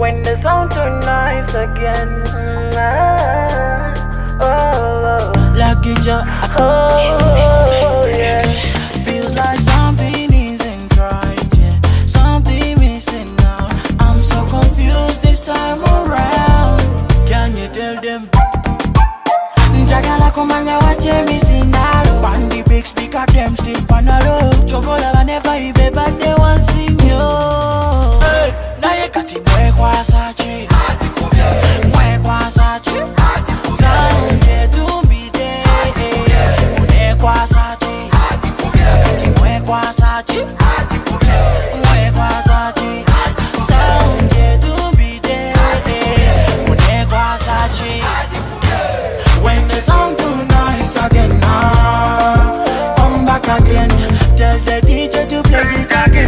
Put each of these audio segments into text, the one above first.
When the sound too nice again. Lucky Joe. Oh, yeah. Feels like something isn't right, yeah. Something missing now. I'm so confused this time around. Can you tell them? Njagala kumanya wache misinalo. One the big speaker them still panalo. Chovola whenever you be but they want sing yo. Hey, naye kati mwe kwa sachi. Mwe kwa sachi. Sound ye tumbi de. Mwe kwa sachi. Kati mwe kwa sachi. Mwe kwa sachi. Sound ye tumbi de. Mwe kwa sachi. When the sound too nice again, come back again. Tell the DJ to play it again,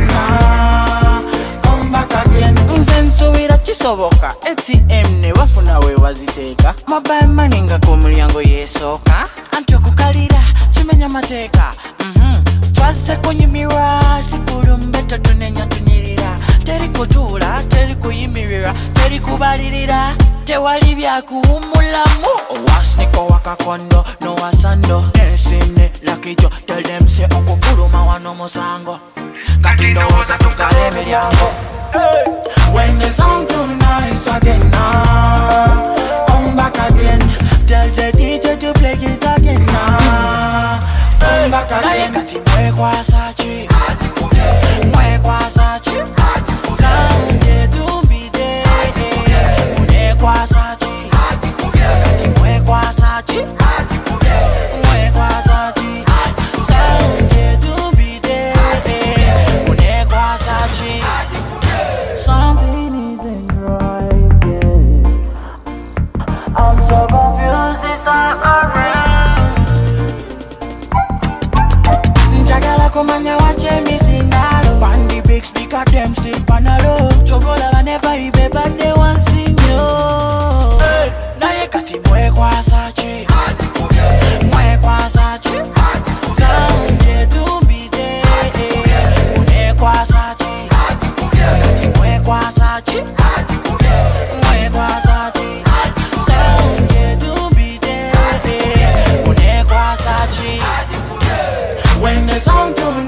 come back again. Nzensuwira chisoboka, ATM ne wafuna we waziteka. Mobile money nga ku mulyango yeesooka. Anti okukalira kimenya mateeka. Twaze kunyimirwa sikulumbe totunenya tunyirira. Teri kutuula, teri kuyimirira, teri kubalirira. Tewali byakuwumulamu. Owasniko wakakondo no wasando. Nesine Lucky Joe. Tell them say okufuluma wano musango. Kati ndowooza tukale emiryango. When the sound too nice again, come back again. Tell the DJ to play it again, come back again. Kati mwe kwa sachi. Mwe kwa sachi. Sound ye tumbi de. Mwe kwa sachi. Kati mwe kwa sachi. Mwe kwa sachi. Sound ye tumbi de. Mwe kwa sachi. Something isn't right, yeah. I'm so confused this time around. Njagala kumanya wache misinalo. One the big speaker them still panalo. Chovola whenever you be but they want sing yo. Hey, naye kati mwe kwa sachi. Mwe kwa sachi. Sound ye tumbi de. Mwe kwa sachi. Kati mwe kwa sachi. Mwe kwa sachi. Sound ye tumbi de. Mwe kwa sachi. When the sound too